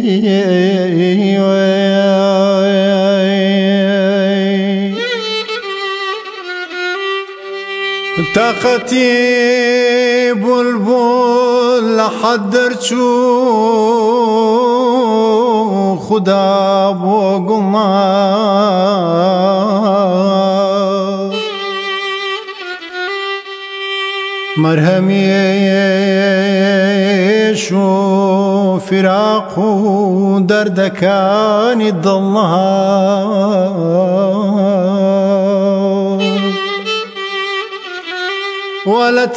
طاقتي بلبل حدر چو خدا بوگما مرهمی شو فراق دردکانی دلها ولا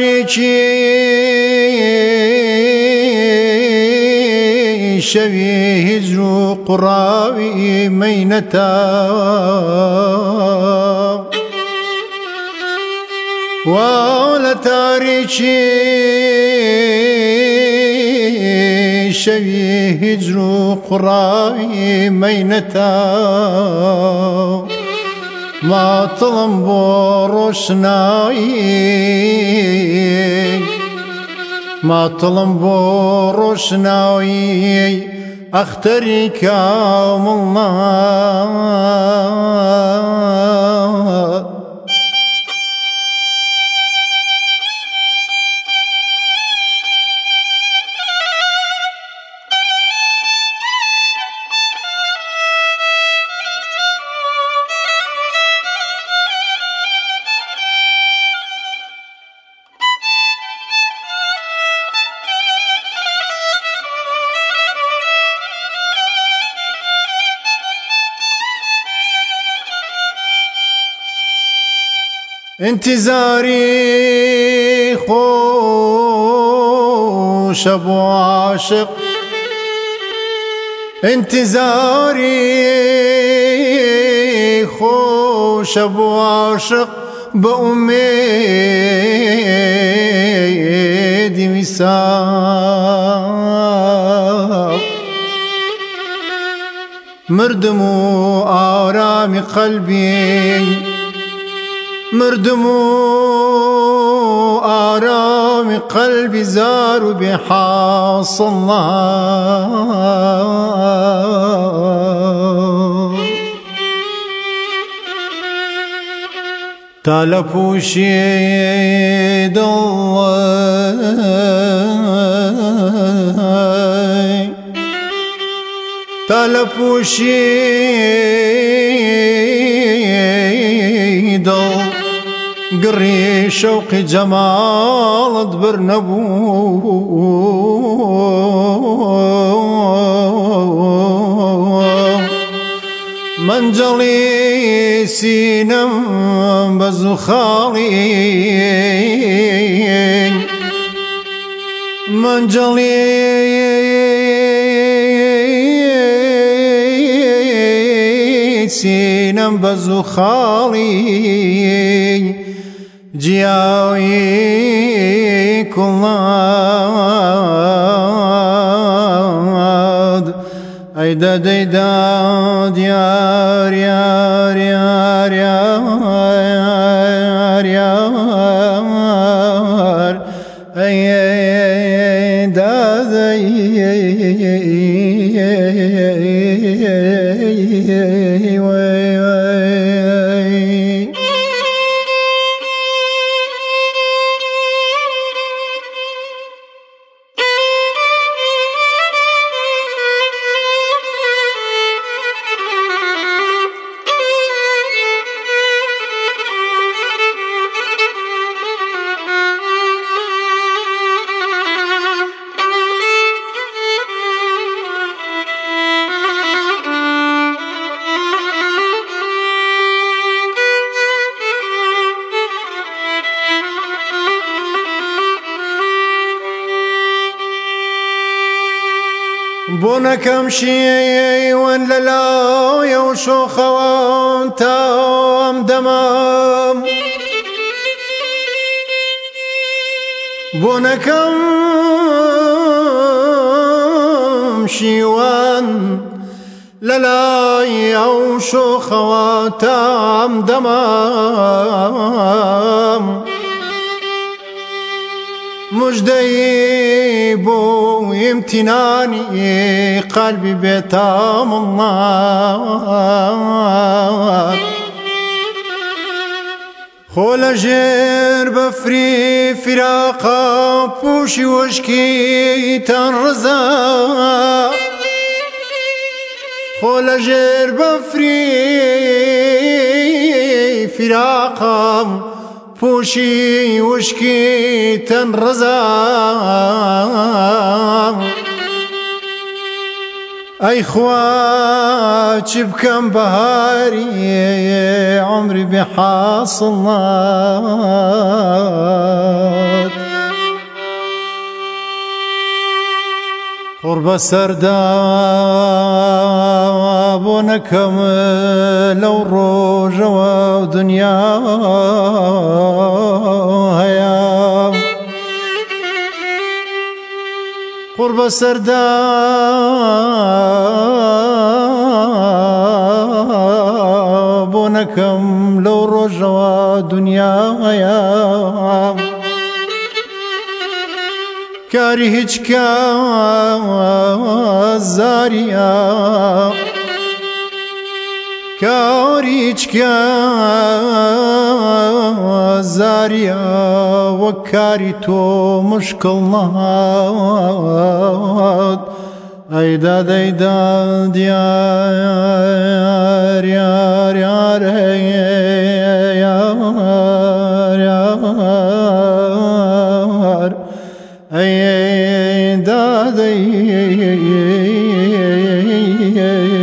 تاريخي شبيه هجر قراوي مينتا ولا تاريخي شبيه هجر قراوي مينتا ما طلم بروشناي ما طلم بروشناي اختري كاملنا انتظاري خوش ابو عاشق انتظاري خوش ابو عاشق بأميدي وسام مردمو آرام قلبي مردمو آرام قلبي زار بحاصلنا تلفوشي الله تلفوشي الله قري شوق جمال برنبو منجلي سينم بزخالي منجلي سينم بزخالي جياوي كلاد ايدا ديدا ديار يار يار يار يار ايدا بونكم شي وان لا يوشو خوان تام دمام بونكم شي وان لا يوشو خوان تام دمام مجدي بو امتناني قلبي بيتام الله خول جير بفري فراقا بوشي وشكي تنرزا خول جير بفري فراقا بوشي وشكي تنرزا أي خواتي بكم بهاري عمري بحاصلات قرب السرداب ونكمل الروج ودنيا هيا قرب السرداب ونكمل الروج ودنيا هيا كاري هيج كازاريا كاري هيج كازاريا وكاري تو مشكل نهاد ايداد ايداد يار يار يار يار يار أي دادي